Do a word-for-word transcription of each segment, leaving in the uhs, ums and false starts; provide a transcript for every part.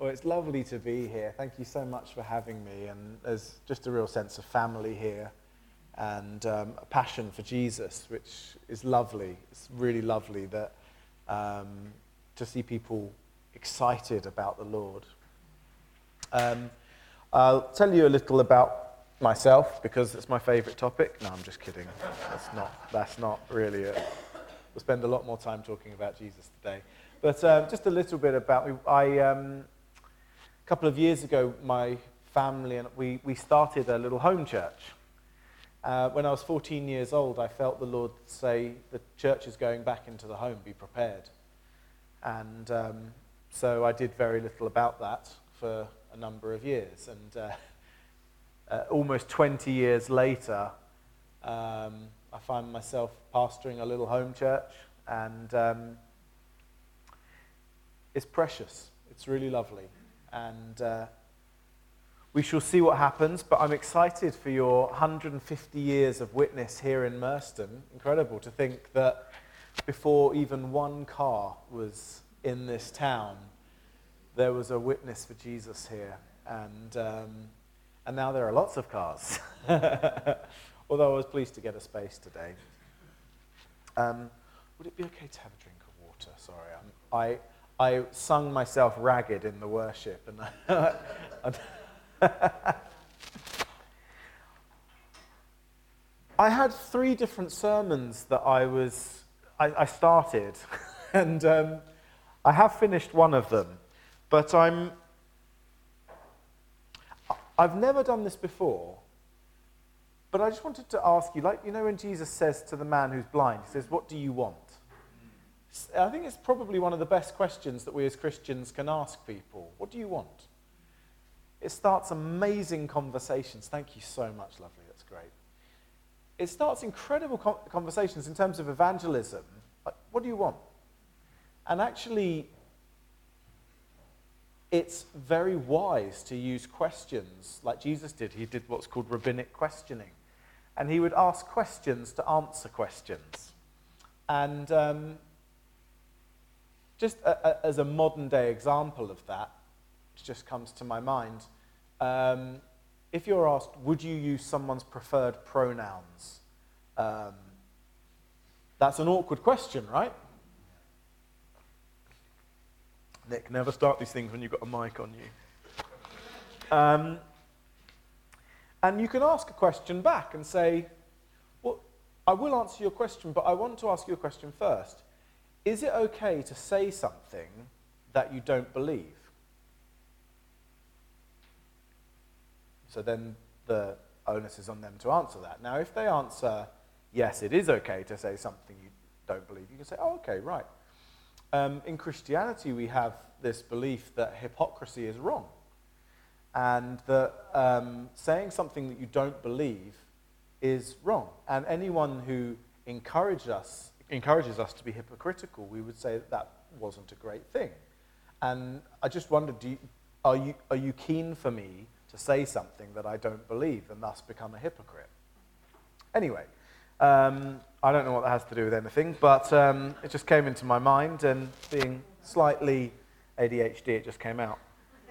Well, it's lovely to be here. Thank you so much for having me. And there's just a real sense of family here and um, a passion for Jesus, which is lovely. It's really lovely that um, to see people excited about the Lord. Um, I'll tell you a little about myself because it's my favourite topic. No, I'm just kidding. That's not. That's not really it. We'll spend a lot more time talking about Jesus today. But um, just a little bit about me. I. Um, A couple of years ago, my family and we, we started a little home church. Uh, when I was fourteen years old, I felt the Lord say, the church is going back into the home, be prepared. And um, so I did very little about that for a number of years. And uh, uh, almost twenty years later, um, I find myself pastoring a little home church. And um, it's precious. It's really lovely. And uh, we shall see what happens, but I'm excited for your one hundred fifty years of witness here in Merston. Incredible to think that before even one car was in this town, there was a witness for Jesus here. And, um, and now there are lots of cars, although I was pleased to get a space today. Um, would it be okay to have a drink of water? Sorry, I'm, I... I sung myself ragged in the worship. And I had three different sermons that I was I, I started, and um, I have finished one of them. But I'm I've never done this before. But I just wanted to ask you, like you know, when Jesus says to the man who's blind, he says, "What do you want?" I think it's probably one of the best questions that we as Christians can ask people. What do you want? It starts amazing conversations. Thank you so much, lovely. That's great. It starts incredible conversations in terms of evangelism. Like, what do you want? And actually, it's very wise to use questions like Jesus did. He did what's called rabbinic questioning. And he would ask questions to answer questions. And Um, Just a, a, as a modern-day example of that, which just comes to my mind, um, if you're asked, would you use someone's preferred pronouns? Um, that's an awkward question, right? Nick, never start these things when you've got a mic on you. Um, and you can ask a question back and say, well, I will answer your question, but I want to ask you a question first. Is it okay to say something that you don't believe? So then the onus is on them to answer that. Now, if they answer, yes, it is okay to say something you don't believe, you can say, oh, okay, right. Um, in Christianity, we have this belief that hypocrisy is wrong, and that um, saying something that you don't believe is wrong. And anyone who encourages us encourages us to be hypocritical, we would say that that wasn't a great thing. And I just wondered, do you, are you are you keen for me to say something that I don't believe and thus become a hypocrite? Anyway, um, I don't know what that has to do with anything, but um, it just came into my mind, and being slightly A D H D, it just came out.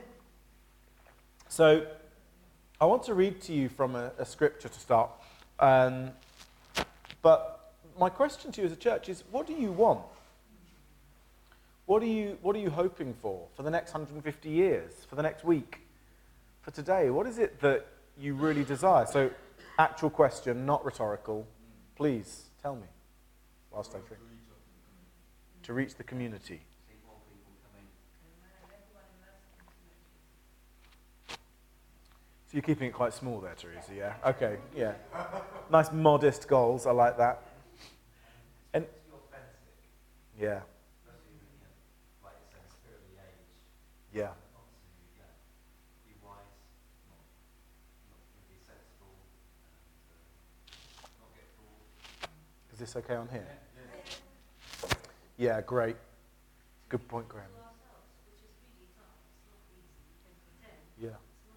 So I want to read to you from a, a scripture to start, um, but my question to you as a church is, what do you want? What are you, what are you hoping for for the next one hundred fifty years, for the next week, for today? What is it that you really desire? So, actual question, not rhetorical. Please, tell me, whilst I drink. To reach the community. So you're keeping it quite small there, Teresa, yeah? Okay, yeah. Nice modest goals, I like that. And yeah, yeah, is this okay on here? Yeah, great. Good point, Graham. Yeah.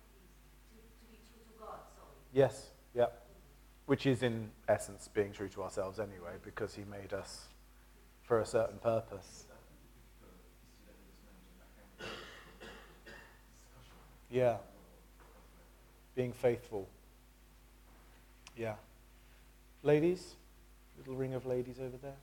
Yes, yeah. Which is in essence being true to ourselves anyway, because he made us for a certain purpose. Yeah. Being faithful. Yeah. Ladies? Little ring of ladies over there.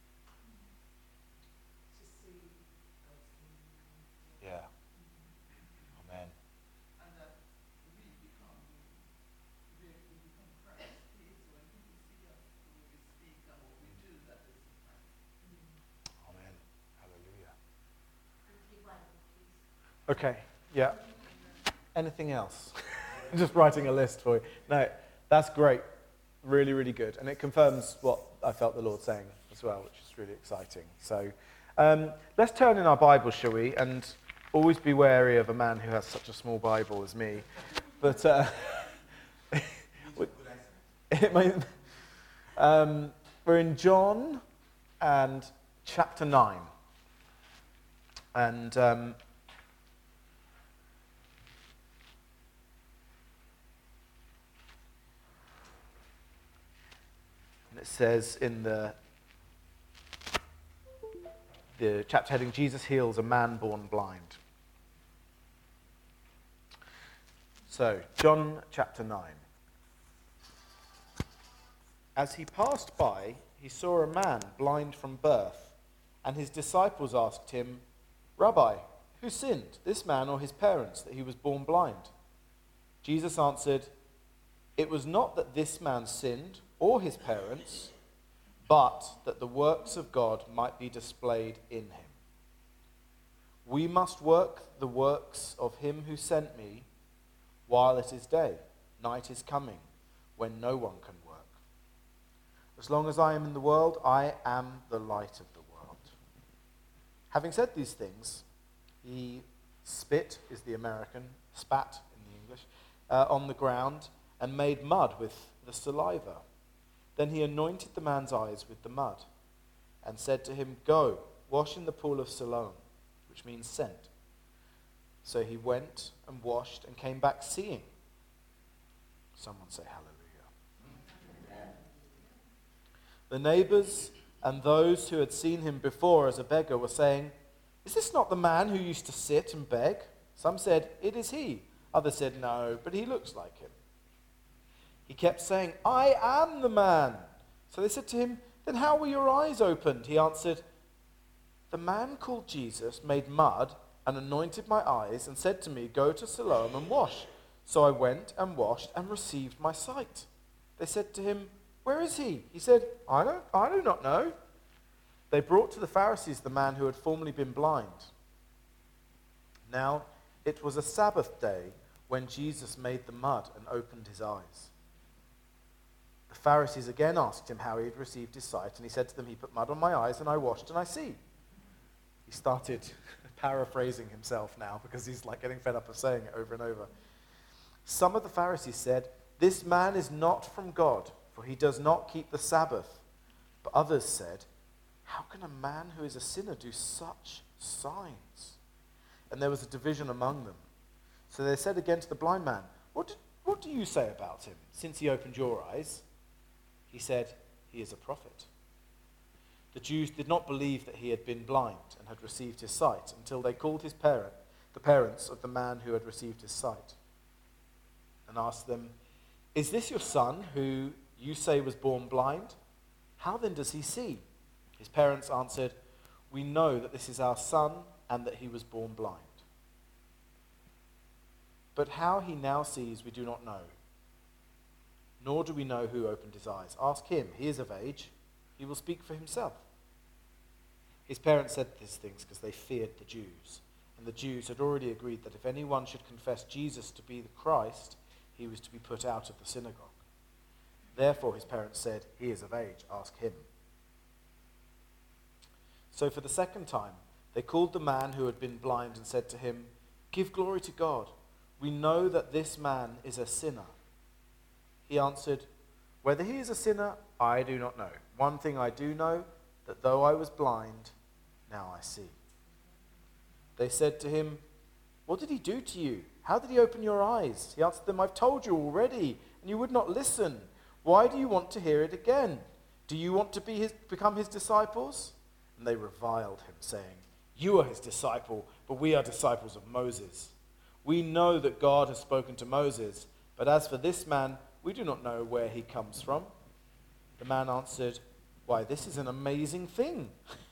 Yeah. Amen. And that we become, we, we become Christ kids when people see us, the way we speak and what we do, that is Christ. Amen. Hallelujah. Okay, yeah. Anything else? I'm just writing a list for you. No, that's great. Really, really good. And it confirms what I felt the Lord saying as well, which is really exciting. So um, let's turn in our Bible, shall we? And always be wary of a man who has such a small Bible as me. But uh, um, we're in John and chapter nine. And um, it says in the the chapter heading, Jesus heals a man born blind. So, John chapter nine. As he passed by, he saw a man blind from birth, and his disciples asked him, "Rabbi, who sinned, this man or his parents, that he was born blind?" Jesus answered, "It was not that this man sinned or his parents, but that the works of God might be displayed in him. We must work the works of him who sent me while it is day. Night is coming when no one can work. As long as I am in the world, I am the light of the world." Having said these things, he spit, is the American, spat in the English, uh, on the ground and made mud with the saliva. Then he anointed the man's eyes with the mud and said to him, "Go, wash in the pool of Siloam," which means sent. So he went and washed and came back seeing. Someone say hallelujah. Amen. The neighbors and those who had seen him before as a beggar were saying, "Is this not the man who used to sit and beg?" Some said, "It is he." Others said, "No, but he looks like him." He kept saying, "I am the man." So they said to him, "Then how were your eyes opened?" He answered, "The man called Jesus made mud and anointed my eyes and said to me, 'Go to Siloam and wash.' So I went and washed and received my sight." They said to him, "Where is he?" He said, I don't, I do not know." They brought to the Pharisees the man who had formerly been blind. Now it was a Sabbath day when Jesus made the mud and opened his eyes. The Pharisees again asked him how he had received his sight, and he said to them, "He put mud on my eyes, and I washed, and I see." He started paraphrasing himself now, because he's like getting fed up of saying it over and over. Some of the Pharisees said, "This man is not from God, for he does not keep the Sabbath." But others said, "How can a man who is a sinner do such signs?" And there was a division among them. So they said again to the blind man, What, did, what do you say about him, since he opened your eyes?" He said, "He is a prophet." The Jews did not believe that he had been blind and had received his sight until they called his parent, the parents of the man who had received his sight, and asked them, "Is this your son who you say was born blind? How then does he see?" His parents answered, "We know that this is our son and that he was born blind. But how he now sees we do not know. Nor do we know who opened his eyes. Ask him, he is of age. He will speak for himself." His parents said these things because they feared the Jews. And the Jews had already agreed that if anyone should confess Jesus to be the Christ, he was to be put out of the synagogue. Therefore his parents said, "He is of age. Ask him." So for the second time, they called the man who had been blind and said to him, "Give glory to God. We know that this man is a sinner." He answered, "Whether he is a sinner, I do not know. One thing I do know, that though I was blind, now I see." They said to him, "What did he do to you? How did he open your eyes?" He answered them, "I've told you already, and you would not listen. Why do you want to hear it again? Do you want to be his, become his disciples?" And they reviled him, saying, "You are his disciple, but we are disciples of Moses. We know that God has spoken to Moses, but as for this man, we do not know where he comes from." The man answered, "Why, this is an amazing thing.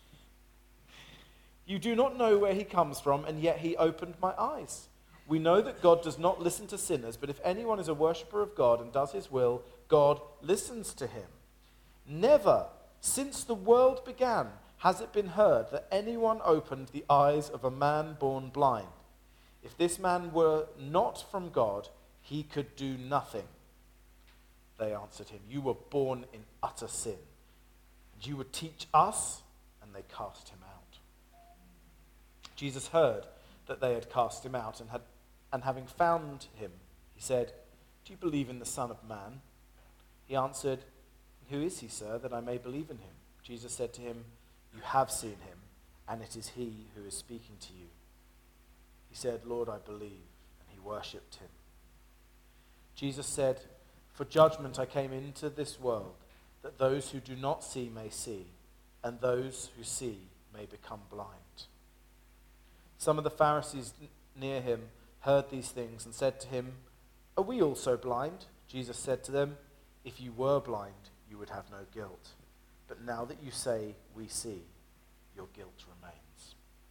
You do not know where he comes from, and yet he opened my eyes. We know that God does not listen to sinners, but if anyone is a worshipper of God and does his will, God listens to him. Never, since the world began, has it been heard that anyone opened the eyes of a man born blind. If this man were not from God, he could do nothing." They answered him, "You were born in utter sin, and you would teach us?" And they cast him out. Jesus heard that they had cast him out, and had, and having found him, he said, "Do you believe in the Son of Man?" He answered, "Who is he, sir, that I may believe in him?" Jesus said to him, "You have seen him, and it is he who is speaking to you." He said, "Lord, I believe," and he worshipped him. Jesus said, "For judgment I came into this world, that those who do not see may see, and those who see may become blind." Some of the Pharisees near him heard these things and said to him, "Are we also blind?" Jesus said to them, "If you were blind, you would have no guilt. But now that you say, 'We see,' your guilt remains."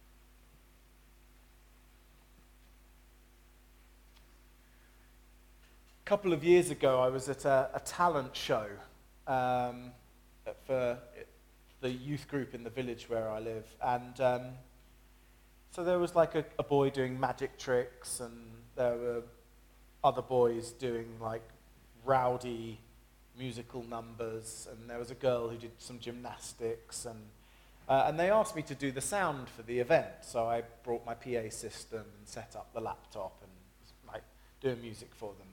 A couple of years ago, I was at a, a talent show um, for the youth group in the village where I live. And um, so there was like a, a boy doing magic tricks, and there were other boys doing like rowdy musical numbers, and there was a girl who did some gymnastics, and uh, and they asked me to do the sound for the event. So I brought my P A system and set up the laptop and was like doing music for them.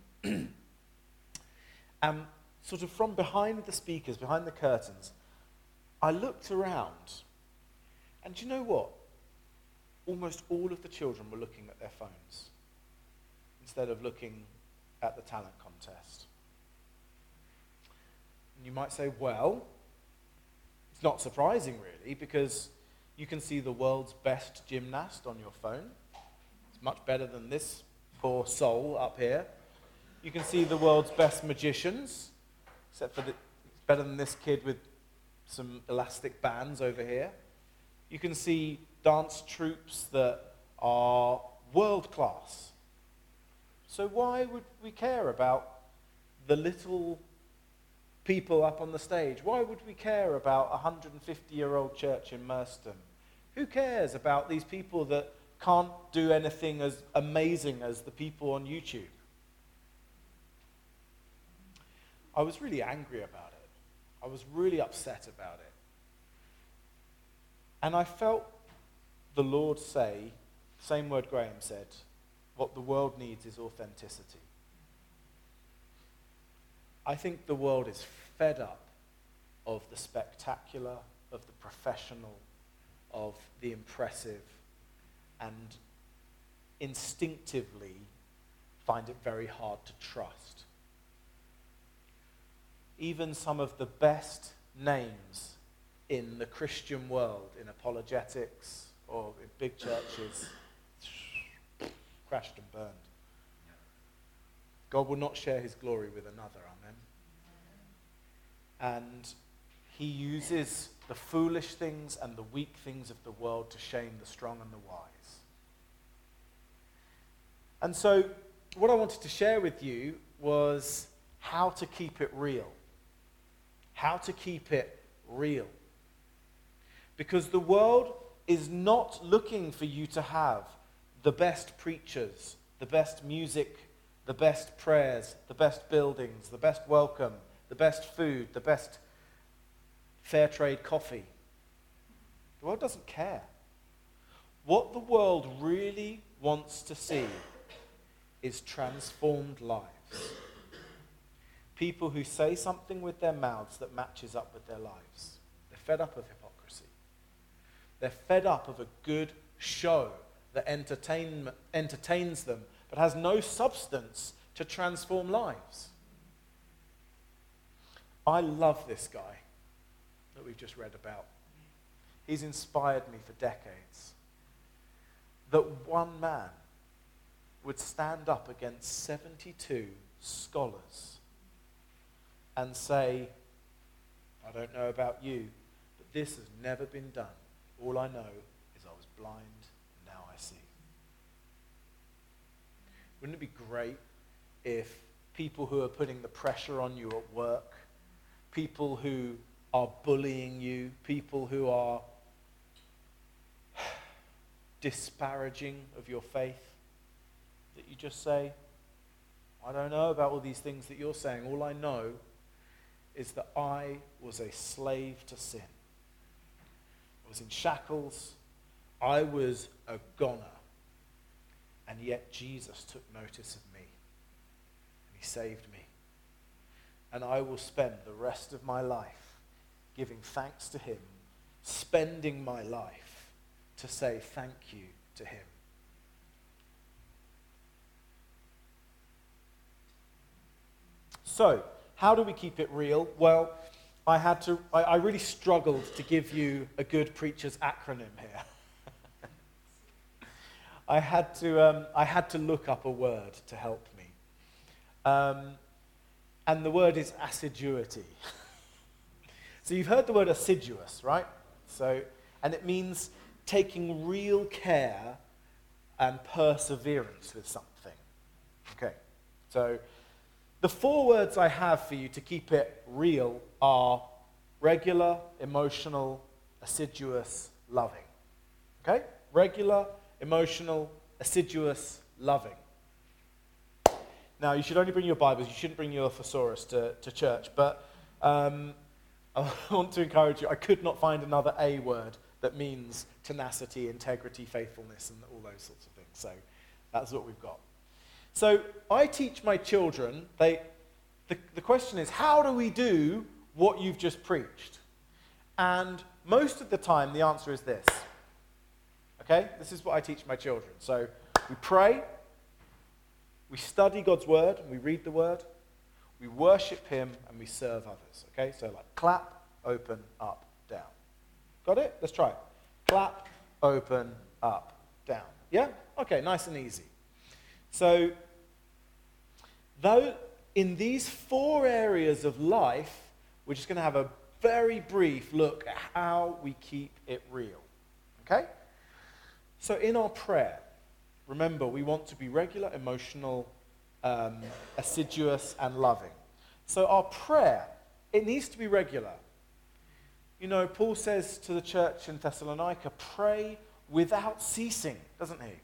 And sort of from behind the speakers, behind the curtains, I looked around, and do you know what? Almost all of the children were looking at their phones instead of looking at the talent contest. And you might say, well, it's not surprising really, because you can see the world's best gymnast on your phone. It's much better than this poor soul up here. You can see the world's best magicians, except for the, it's better than this kid with some elastic bands over here. You can see dance troupes that are world class. So why would we care about the little people up on the stage? Why would we care about a one hundred fifty-year-old church in Merstham? Who cares about these people that can't do anything as amazing as the people on YouTube? I was really angry about it. I was really upset about it. And I felt the Lord say, same word Graham said, what the world needs is authenticity. I think the world is fed up of the spectacular, of the professional, of the impressive, and instinctively find it very hard to trust. Even some of the best names in the Christian world, in apologetics or in big churches, crashed and burned. God will not share his glory with another, amen. And he uses the foolish things and the weak things of the world to shame the strong and the wise. And so what I wanted to share with you was how to keep it real. How to keep it real. Because the world is not looking for you to have the best preachers, the best music, the best prayers, the best buildings, the best welcome, the best food, the best fair trade coffee. The world doesn't care. What the world really wants to see is transformed lives. People who say something with their mouths that matches up with their lives. They're fed up of hypocrisy. They're fed up of a good show that entertain, entertains them but has no substance to transform lives. I love this guy that we've just read about. He's inspired me for decades. That one man would stand up against seventy-two scholars and say, I don't know about you, but this has never been done. All I know is I was blind, and now I see. Wouldn't it be great if people who are putting the pressure on you at work, people who are bullying you, people who are disparaging of your faith, that you just say, I don't know about all these things that you're saying. All I know is that I was a slave to sin. I was in shackles. I was a goner. And yet Jesus took notice of me. And he saved me. And I will spend the rest of my life giving thanks to him, spending my life to say thank you to him. So, how do we keep it real? Well, I had to. I, I really struggled to give you a good preacher's acronym here. I had to. Um, I had to look up a word to help me, um, and the word is assiduity. So you've heard the word assiduous, right? So, and it means taking real care and perseverance with something. Okay, so. The four words I have for you to keep it real are regular, emotional, assiduous, loving. Okay? Regular, emotional, assiduous, loving. Now, you should only bring your Bibles. You shouldn't bring your thesaurus to, to church. But um, I want to encourage you. I could not find another A word that means tenacity, integrity, faithfulness, and all those sorts of things. So that's what we've got. So I teach my children, they, the, the question is, how do we do what you've just preached? And most of the time, the answer is this. Okay? This is what I teach my children. So we pray, we study God's word, and we read the word, we worship him, and we serve others. Okay? So like clap, open, up, down. Got it? Let's try it. Clap, open, up, down. Yeah? Okay, nice and easy. So, though in these four areas of life, we're just going to have a very brief look at how we keep it real. Okay? So in our prayer, remember, we want to be regular, emotional, um, assiduous, and loving. So our prayer, it needs to be regular. You know, Paul says to the church in Thessalonica, pray without ceasing, doesn't he?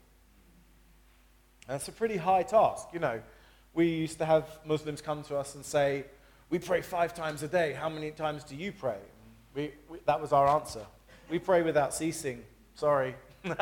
That's a pretty high task. You know, we used to have Muslims come to us and say, we pray five times a day. How many times do you pray? We, we, that was our answer. We pray without ceasing. Sorry.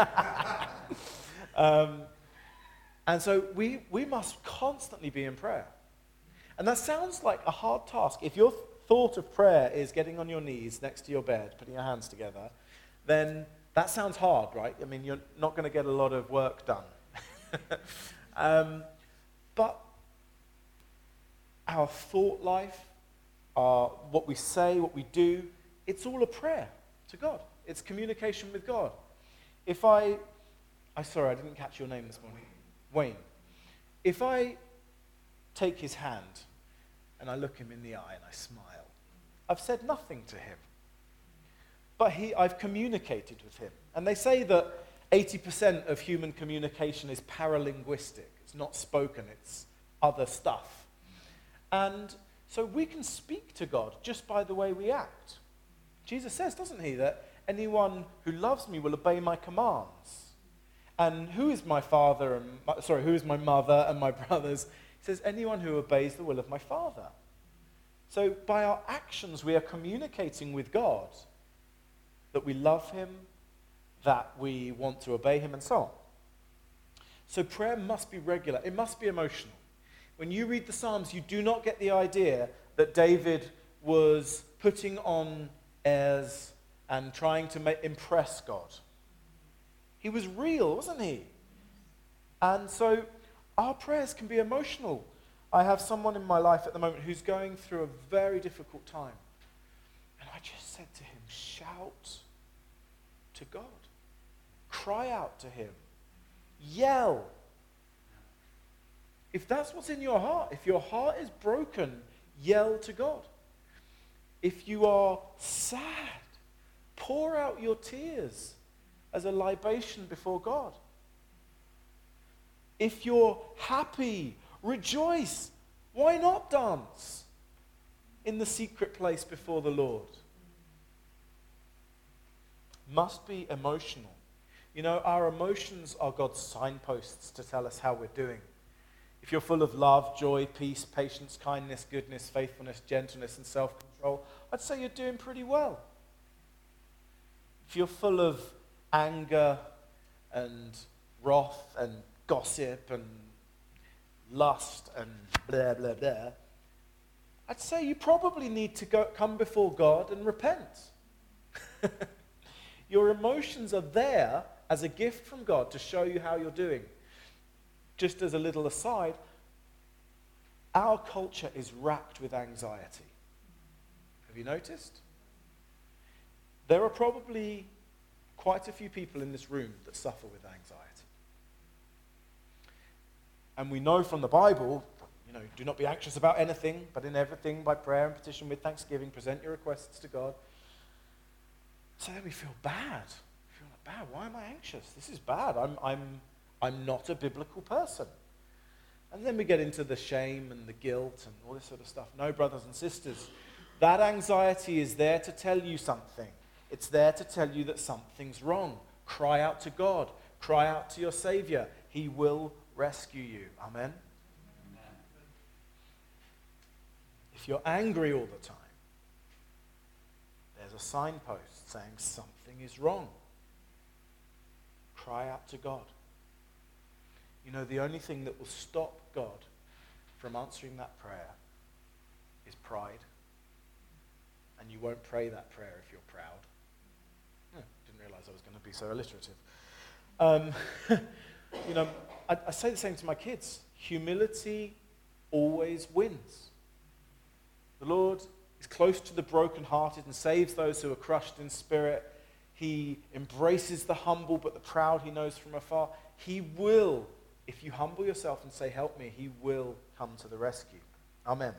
um, and so we, we must constantly be in prayer. And that sounds like a hard task. If your thought of prayer is getting on your knees next to your bed, putting your hands together, then that sounds hard, right? I mean, you're not going to get a lot of work done. um, but our thought life, our, what we say, what we do, it's all a prayer to God. It's communication with God. If I, I sorry, I didn't catch your name this morning. Wayne. If I take his hand and I look him in the eye and I smile, I've said nothing to him. But he, I've communicated with him. And they say that eighty percent of human communication is paralinguistic. It's not spoken, it's other stuff. And so we can speak to God just by the way we act. Jesus says, doesn't he, that anyone who loves me will obey my commands. And who is my father and my, sorry, who is my mother and my brothers? He says, anyone who obeys the will of my Father. So by our actions, we are communicating with God that we love him, that we want to obey him, and so on. So prayer must be regular. It must be emotional. When you read the Psalms, you do not get the idea that David was putting on airs and trying to make, impress God. He was real, wasn't he? And so our prayers can be emotional. I have someone in my life at the moment who's going through a very difficult time. And I just said to him, shout to God. Cry out to him. Yell. If that's what's in your heart, if your heart is broken, yell to God. If you are sad, pour out your tears as a libation before God. If you're happy, rejoice. Why not dance in the secret place before the Lord? Must be emotional. You know, our emotions are God's signposts to tell us how we're doing. If you're full of love, joy, peace, patience, kindness, goodness, faithfulness, gentleness, and self-control, I'd say you're doing pretty well. If you're full of anger and wrath and gossip and lust and blah, blah, blah, I'd say you probably need to go, come before God and repent. Your emotions are there as a gift from God to show you how you're doing. Just as a little aside, our culture is racked with anxiety. Have you noticed? There are probably quite a few people in this room that suffer with anxiety. And we know from the Bible, you know, do not be anxious about anything, but in everything by prayer and petition with thanksgiving, present your requests to God. So then we feel bad. We feel like, bad. Why am I anxious? This is bad. I'm, I'm, I'm not a biblical person. And then we get into the shame and the guilt and all this sort of stuff. No, brothers and sisters, that anxiety is there to tell you something. It's there to tell you that something's wrong. Cry out to God. Cry out to your Savior. He will rescue you. Amen? Amen. If you're angry all the time, there's a signpost saying something is wrong. Cry out to God. You know, the only thing that will stop God from answering that prayer is pride. And you won't pray that prayer if you're proud. Oh, didn't realize I was going to be so alliterative. Um, you know, I, I say the same to my kids. Humility always wins. The Lord is close to the brokenhearted and saves those who are crushed in spirit. He embraces the humble, but the proud he knows from afar. He will, if you humble yourself and say, help me, he will come to the rescue. Amen.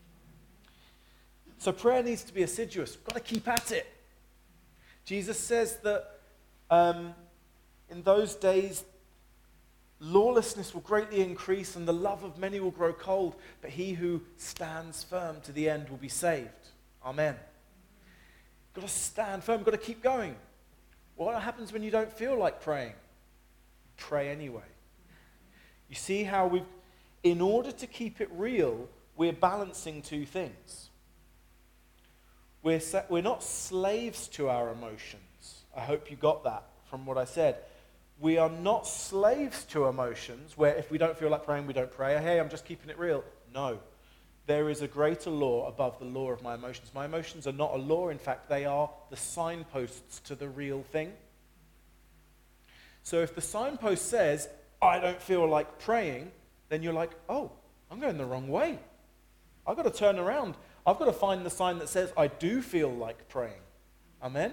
So prayer needs to be assiduous. We've got to keep at it. Jesus says that um, in those days, lawlessness will greatly increase and the love of many will grow cold, but he who stands firm to the end will be saved. Amen. Got to stand firm, got to keep going. What happens when you don't feel like praying? Pray anyway. You see how we've, in order to keep it real, we're balancing two things. We're, we're not slaves to our emotions. I hope you got that from what I said. We are not slaves to emotions where if we don't feel like praying, we don't pray. Hey, I'm just keeping it real. No. There is a greater law above the law of my emotions. My emotions are not a law. In fact, they are the signposts to the real thing. So if the signpost says, I don't feel like praying, then you're like, oh, I'm going the wrong way. I've got to turn around. I've got to find the sign that says, I do feel like praying. Amen?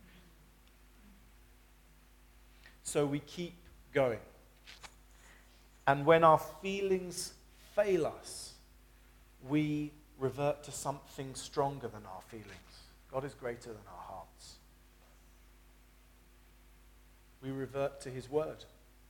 So we keep going. And when our feelings fail us, we revert to something stronger than our feelings. God is greater than our hearts. We revert to his word.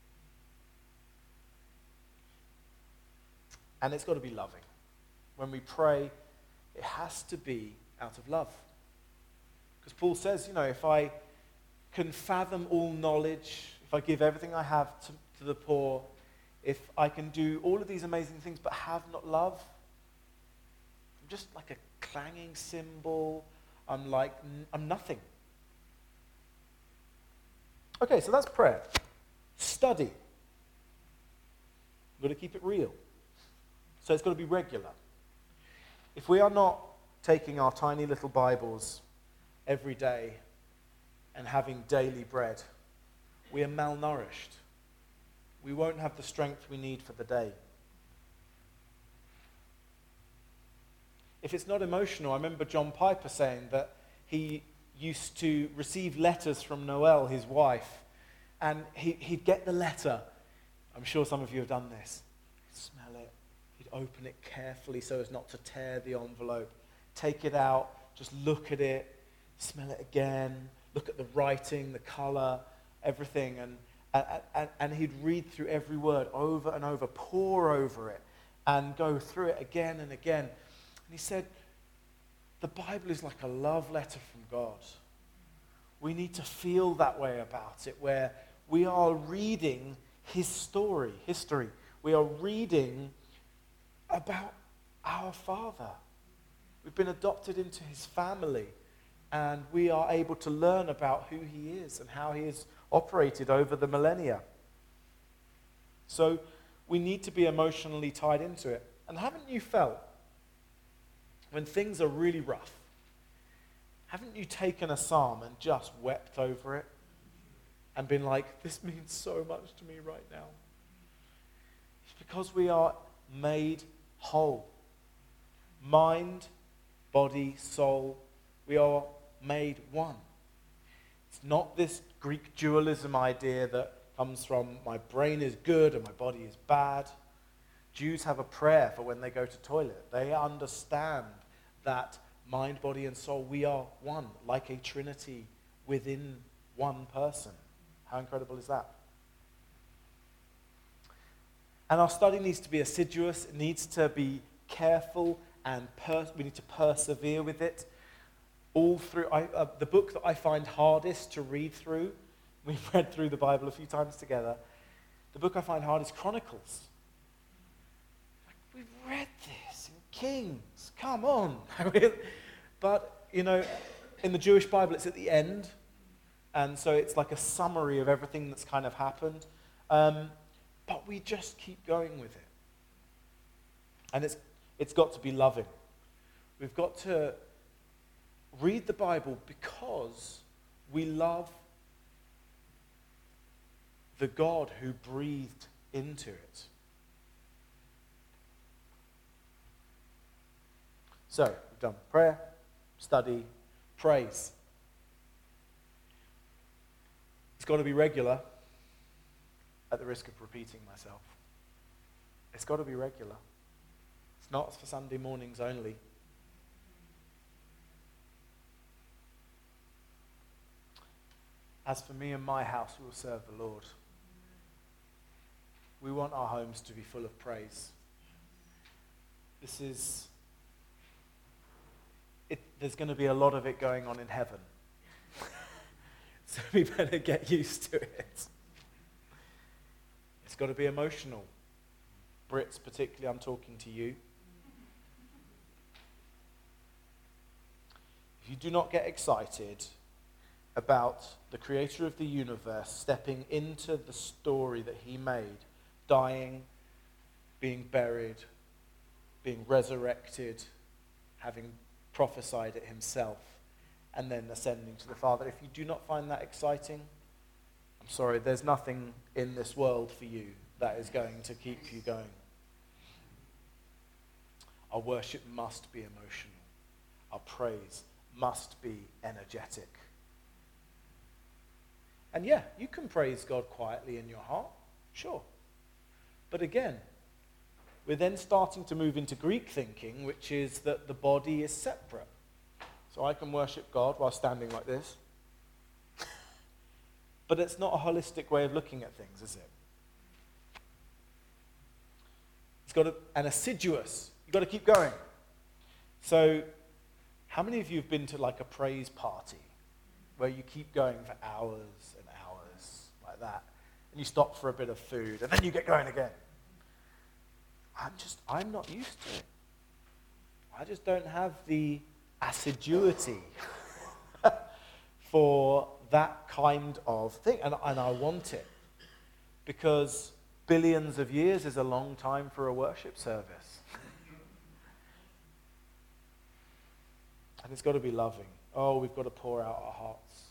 And it's got to be loving. When we pray, it has to be out of love. Because Paul says, you know, if I can fathom all knowledge, if I give everything I have to, to the poor, if I can do all of these amazing things but have not love, I'm just like a clanging cymbal. I'm like, I'm nothing. Okay, so that's prayer. Study. We've got to keep it real. So it's got to be regular. If we are not taking our tiny little Bibles every day and having daily bread, we are malnourished. We won't have the strength we need for the day. If it's not emotional, I remember John Piper saying that he used to receive letters from Noelle, his wife, and he, he'd get the letter. I'm sure some of you have done this. He'd smell it. He'd open it carefully so as not to tear the envelope. Take it out, just look at it, smell it again, look at the writing, the color, everything. And, and, and, and he'd read through every word over and over, pore over it, and go through it again and again. And he said, the Bible is like a love letter from God. We need to feel that way about it, where we are reading his story, history. We are reading about our Father. We've been adopted into his family, and we are able to learn about who he is and how he has operated over the millennia. So we need to be emotionally tied into it. And haven't you felt, when things are really rough, haven't you taken a psalm and just wept over it and been like, this means so much to me right now? It's because we are made whole. Mind, body, soul, we are made one. It's not this Greek dualism idea that comes from my brain is good and my body is bad. Jews have a prayer for when they go to toilet. They understand that mind, body, and soul, we are one, like a trinity within one person. How incredible is that? And our study needs to be assiduous. It needs to be careful, and per- we need to persevere with it. All through I, uh, the book that I find hardest to read through, we've read through the Bible a few times together, the book I find hardest, Chronicles. We've read this in Kings. Come on. But, you know, in the Jewish Bible, it's at the end. And so it's like a summary of everything that's kind of happened. Um, but we just keep going with it. And it's it's got to be loving. We've got to read the Bible because we love the God who breathed into it. So, we've done prayer, study, praise. It's got to be regular, at the risk of repeating myself. It's got to be regular. It's not for Sunday mornings only. As for me and my house, we will serve the Lord. We want our homes to be full of praise. This is... It, there's going to be a lot of it going on in heaven. So we better get used to it. It's got to be emotional. Brits particularly, I'm talking to you. If you do not get excited about the creator of the universe stepping into the story that he made, dying, being buried, being resurrected, having prophesied it himself, and then ascending to the Father. If you do not find that exciting, I'm sorry, there's nothing in this world for you that is going to keep you going. Our worship must be emotional. Our praise must be energetic. And yeah, you can praise God quietly in your heart, sure. But again, we're then starting to move into Greek thinking, which is that the body is separate. So I can worship God while standing like this. But it's not a holistic way of looking at things, is it? It's got to, and assiduous. You've got to keep going. So how many of you have been to like a praise party where you keep going for hours and hours like that, and you stop for a bit of food, and then you get going again? I'm just, I'm not used to it. I just don't have the assiduity for that kind of thing, and, and I want it, because billions of years is a long time for a worship service. And it's got to be loving. Oh, we've got to pour out our hearts.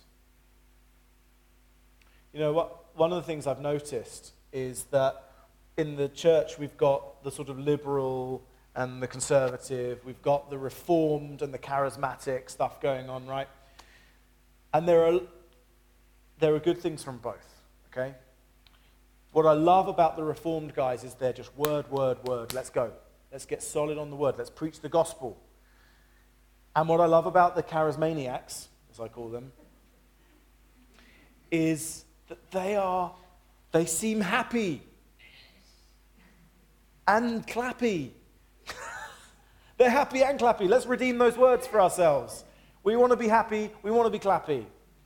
You know what? One of the things I've noticed is that in the church we've got the sort of liberal and the conservative, we've got the reformed and the charismatic stuff going on, right? And there are there are good things from both, okay? What I love about the Reformed guys is they're just word, word, word. Let's go. Let's get solid on the word. Let's preach the gospel. And what I love about the charismaniacs, as I call them, is that they are, they seem happy and clappy. They're happy and clappy. Let's redeem those words for ourselves. We want to be happy. We want to be clappy.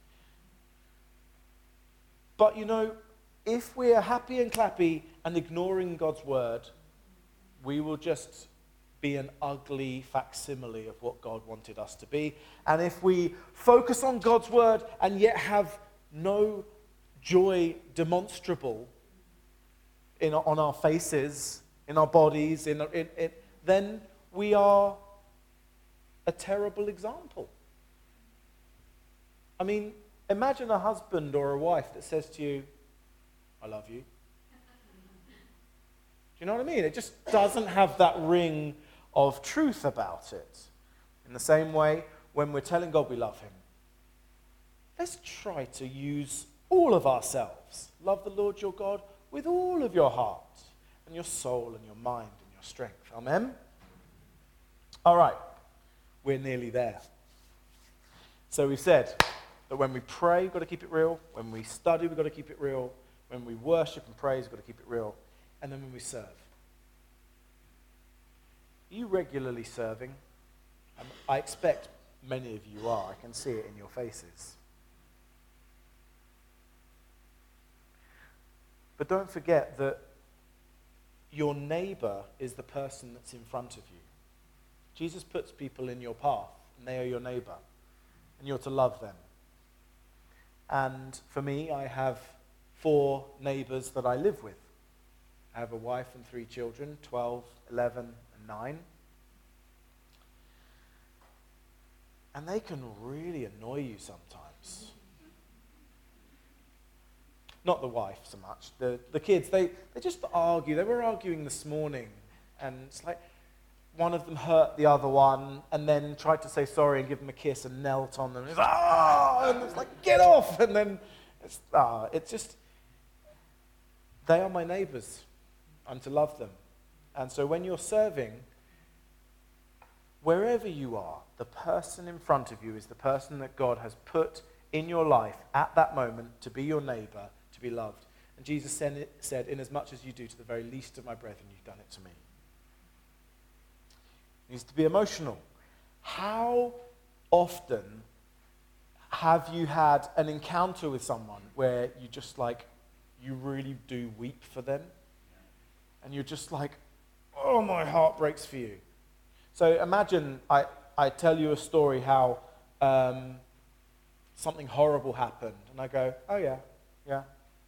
But you know, if we are happy and clappy and ignoring God's word, we will just be an ugly facsimile of what God wanted us to be. And if we focus on God's word and yet have no joy demonstrable in, on our faces, in our bodies, in, in, in, then we are a terrible example. I mean, imagine a husband or a wife that says to you, I love you. Do you know what I mean? It just doesn't have that ring of truth about it. In the same way, when we're telling God we love him, let's try to use all of ourselves. Love the Lord your God with all of your heart and your soul and your mind and your strength. Amen? All right. We're nearly there. So we've said that when we pray, we've got to keep it real. When we study, we've got to keep it real. When we worship and praise, we've got to keep it real. And then when we serve. Are you regularly serving? Um, I expect many of you are. I can see it in your faces. But don't forget that your neighbor is the person that's in front of you. Jesus puts people in your path, and they are your neighbor, and you're to love them. And for me, I have four neighbors that I live with. I have a wife and three children, twelve, eleven, and nine. And they can really annoy you sometimes. Not the wife so much. The, the kids, they, they just argue. They were arguing this morning, and it's like one of them hurt the other one and then tried to say sorry and give them a kiss and knelt on them. And it's like, ah! And it's like, get off! And then it's, ah, it's just, they are my neighbors. I'm to love them. And so when you're serving, wherever you are, the person in front of you is the person that God has put in your life at that moment to be your neighbor, to be loved. And Jesus said, said, inasmuch as you do to the very least of my brethren, you've done it to me. It needs to be emotional. How often have you had an encounter with someone where you just like, you really do weep for them? And you're just like, oh, my heart breaks for you. So imagine I, I tell you a story how um, something horrible happened. And I go, oh, yeah, yeah.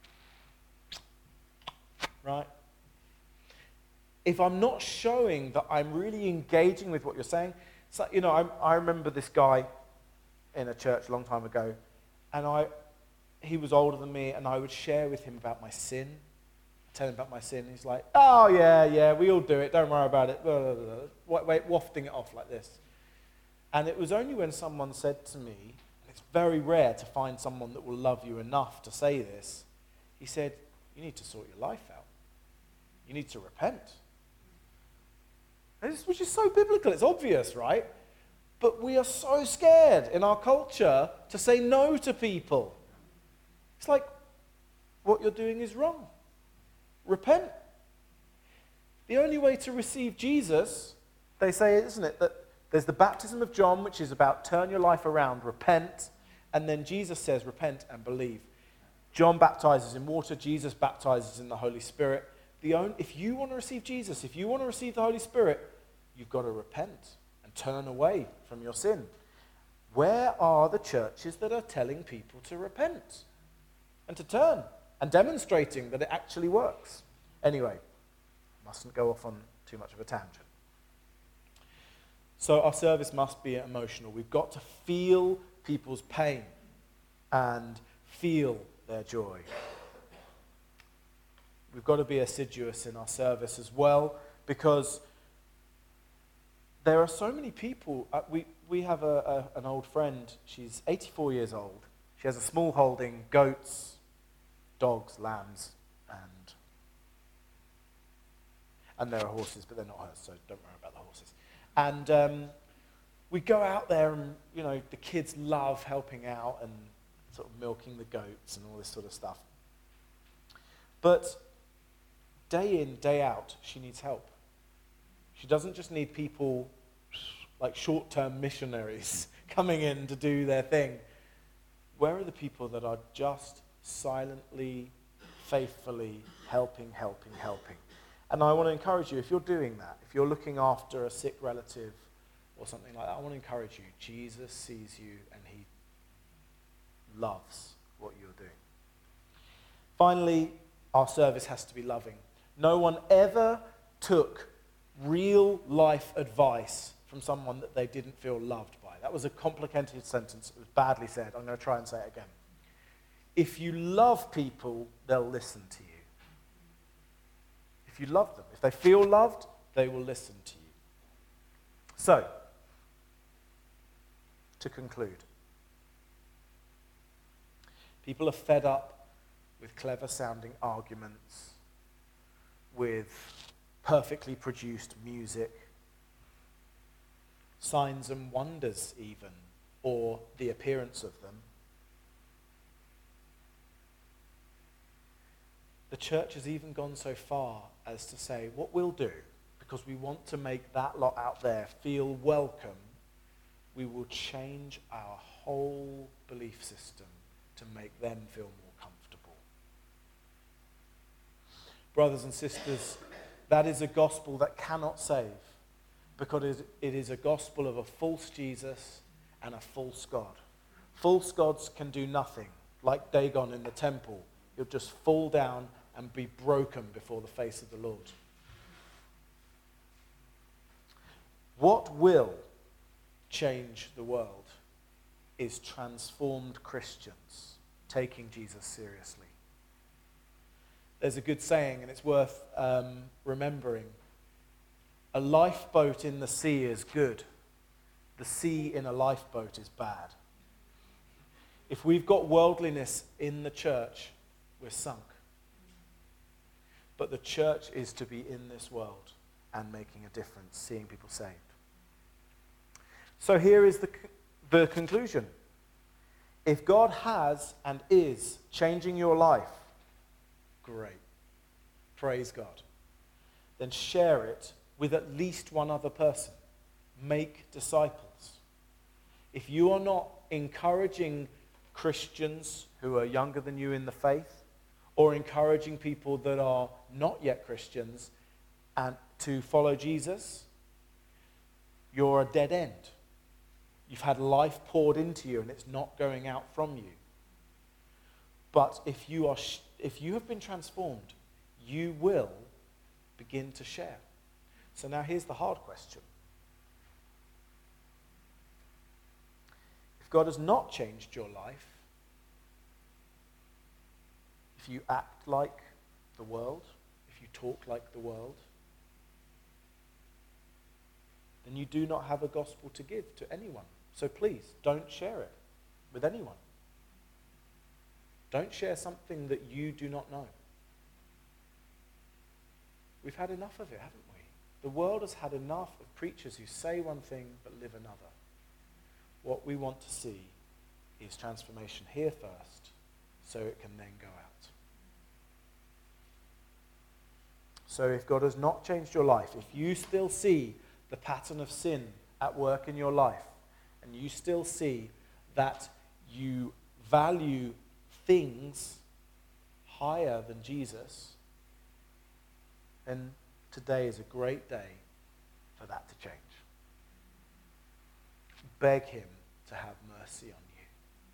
Right? If I'm not showing that I'm really engaging with what you're saying, so, you know, I, I remember this guy in a church a long time ago, and I, he was older than me, and I would share with him about my sin, tell him about my sin. He's like, oh, yeah, yeah, we all do it, don't worry about it. Blah, blah, blah. Wait, wait, wafting it off like this. And it was only when someone said to me, and it's very rare to find someone that will love you enough to say this, he said, you need to sort your life out. You need to repent. Which is so biblical, it's obvious, right? But we are so scared in our culture to say no to people. It's like, what you're doing is wrong. Repent. The only way to receive Jesus, they say, isn't it, that there's the baptism of John, which is about turn your life around, repent, and then Jesus says, repent and believe. John baptizes in water, Jesus baptizes in the Holy Spirit. The only, if you want to receive Jesus, if you want to receive the Holy Spirit, you've got to repent and turn away from your sin. Where are the churches that are telling people to repent and to turn and demonstrating that it actually works? Anyway, mustn't go off on too much of a tangent. So our service must be emotional. We've got to feel people's pain and feel their joy. We've got to be assiduous in our service as well, because there are so many people. Uh, we, we have a, a, an old friend. She's eighty-four years old. She has a small holding, goats, dogs, lambs, and And there are horses, but they're not hers, so don't worry about the horses. And um, we go out there and, you know, the kids love helping out and sort of milking the goats and all this sort of stuff. But day in, day out, she needs help. She doesn't just need people like short-term missionaries coming in to do their thing. Where are the people that are just silently, faithfully helping, helping, helping? And I want to encourage you, if you're doing that, if you're looking after a sick relative or something like that, I want to encourage you. Jesus sees you and he loves what you're doing. Finally, our service has to be loving. No one ever took real life advice from someone that they didn't feel loved by. That was a complicated sentence. It was badly said. I'm going to try and say it again. If you love people, they'll listen to you. If you love them, if they feel loved, they will listen to you. So, to conclude, people are fed up with clever sounding arguments, with perfectly produced music, signs and wonders even, or the appearance of them. The church has even gone so far as to say, what we'll do, because we want to make that lot out there feel welcome, we will change our whole belief system to make them feel more comfortable. Brothers and sisters, that is a gospel that cannot save, because it is a gospel of a false Jesus and a false God. False gods can do nothing, like Dagon in the temple. He'll just fall down and be broken before the face of the Lord. What will change the world is transformed Christians taking Jesus seriously. There's a good saying, and it's worth um, remembering. A lifeboat in the sea is good. The sea in a lifeboat is bad. If we've got worldliness in the church, we're sunk. But the church is to be in this world and making a difference, seeing people saved. So here is the, the conclusion. If God has and is changing your life, great. Praise God. Then share it with at least one other person. Make disciples. If you are not encouraging Christians who are younger than you in the faith, or encouraging people that are not yet Christians and to follow Jesus, you're a dead end. You've had life poured into you and it's not going out from you. But if you are, if you have been transformed, you will begin to share. So now here's the hard question. If God has not changed your life, if you act like the world, if you talk like the world, then you do not have a gospel to give to anyone. So please, don't share it with anyone. Don't share something that you do not know. We've had enough of it, haven't we? The world has had enough of preachers who say one thing but live another. What we want to see is transformation here first, so it can then go out. So if God has not changed your life, if you still see the pattern of sin at work in your life, and you still see that you value things higher than Jesus, then today is a great day for that to change. Beg him to have mercy on you.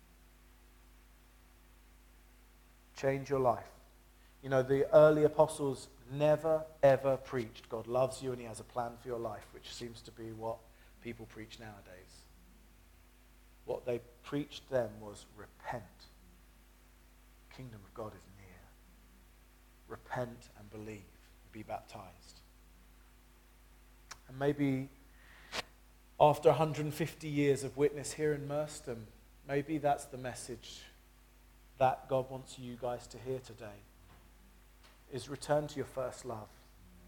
Change your life. You know, the early apostles never, ever preached God loves you and he has a plan for your life, which seems to be what people preach nowadays. What they preached then was repent. The kingdom of God is near. Repent and believe. Be baptized. And maybe after one hundred fifty years of witness here in Merstham, maybe that's the message that God wants you guys to hear today, is return to your first love.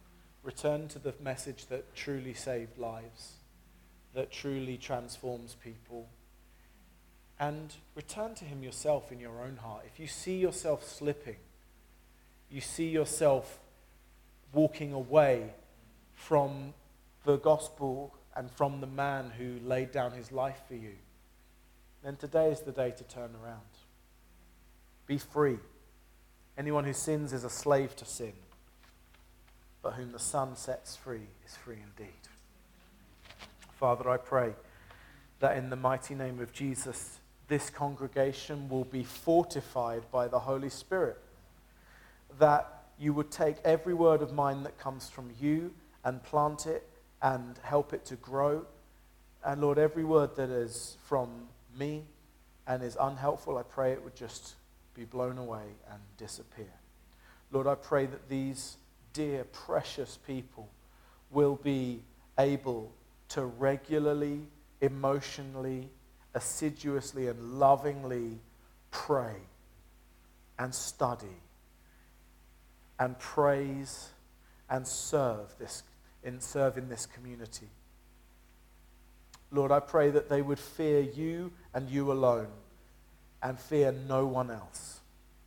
Return to the message that truly saved lives, that truly transforms people. And return to him yourself in your own heart. If you see yourself slipping, you see yourself walking away from the gospel and from the man who laid down his life for you, then today is the day to turn around. Be free. Anyone who sins is a slave to sin, but whom the Son sets free is free indeed. Father, I pray that in the mighty name of Jesus, this congregation will be fortified by the Holy Spirit, that you would take every word of mine that comes from you and plant it and help it to grow. And Lord, every word that is from me and is unhelpful, I pray it would just be blown away and disappear. Lord, I pray that these dear, precious people will be able to regularly, emotionally, assiduously and lovingly pray and study and praise and serve this in serve in this community. Lord, I pray that they would fear you and you alone and fear no one else.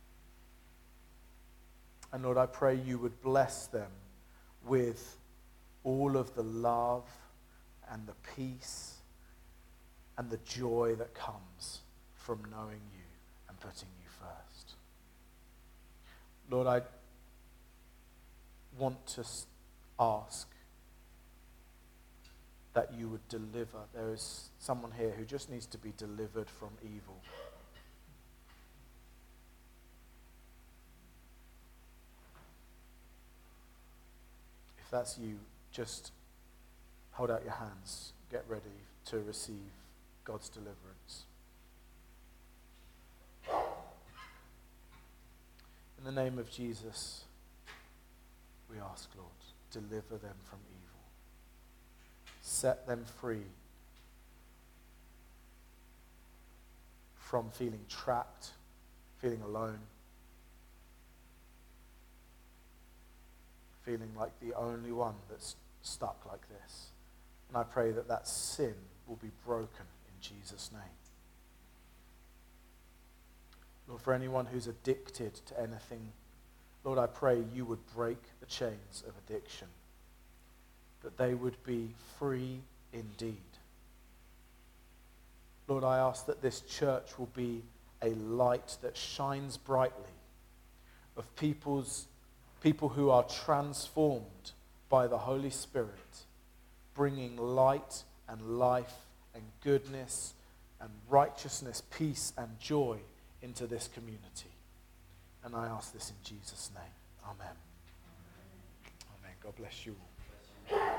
And Lord, I pray you would bless them with all of the love and the peace and the joy that comes from knowing you and putting you first. Lord, I want to ask that you would deliver. There is someone here who just needs to be delivered from evil. If that's you, just hold out your hands. Get ready to receive God's deliverance. In the name of Jesus, we ask, Lord, deliver them from evil. Set them free from feeling trapped, feeling alone, feeling like the only one that's stuck like this. And I pray that that sin will be broken in Jesus' name. Lord, for anyone who's addicted to anything, Lord, I pray you would break the chains of addiction, that they would be free indeed. Lord, I ask that this church will be a light that shines brightly of people's people who are transformed by the Holy Spirit, bringing light and life and goodness and righteousness, peace and joy into this community. And I ask this in Jesus' name. Amen. Amen. God bless you all.